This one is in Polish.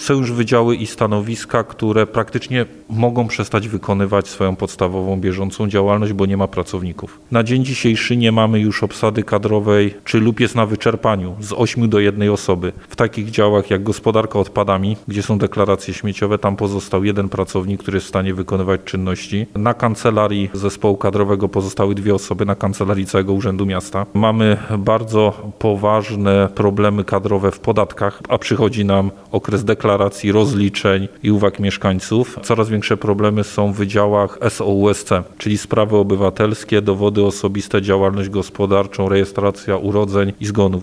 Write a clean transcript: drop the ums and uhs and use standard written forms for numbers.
Są już wydziały i stanowiska, które praktycznie mogą przestać wykonywać swoją podstawową, bieżącą działalność, bo nie ma pracowników. Na dzień dzisiejszy nie mamy już obsady kadrowej, czy lub jest na wyczerpaniu z 8 do 1 osoby. W takich działach jak gospodarka odpadami, gdzie są deklaracje śmieciowe, tam pozostał 1 pracownik, który jest w stanie wykonywać czynności. Na kancelarii zespołu kadrowego pozostały 2 osoby, na kancelarii całego Urzędu Miasta. Mamy bardzo poważne problemy kadrowe w podatkach, a przychodzi nam okres deklaracji, rozliczeń i uwag mieszkańców. Coraz większe problemy są w wydziałach SOUSC, czyli sprawy obywatelskie, dowody osobiste, działalność gospodarczą, rejestracja urodzeń i zgonów.